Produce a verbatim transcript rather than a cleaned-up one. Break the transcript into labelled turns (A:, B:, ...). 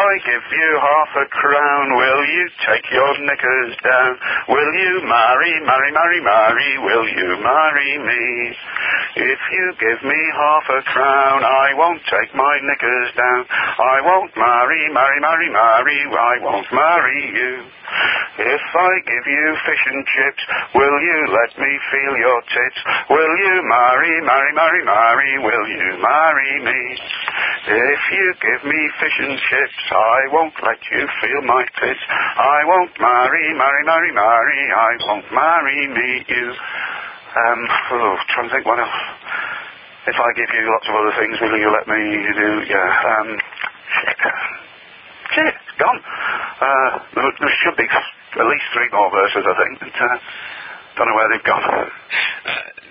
A: I give you half a crown, will you take your knickers down? Will you marry, marry, marry, marry, will you marry me? If you give me half a crown, I won't take my knickers down. I won't marry, marry, marry, marry, I won't marry you. If I give you fish and chips, will you let me feel your tits? Will you marry, marry, marry, marry, will you marry me? If you give me fish and chips, I won't let you feel my tits. I won't marry, marry, marry, marry, I won't marry me, you. Um, oh, trying to think what else. If I give you lots of other things, will you let me do, yeah, um, shit. Shit, gone. Uh, there, there should be at least three more verses, I think, but, uh, don't know where they've gone.
B: Uh,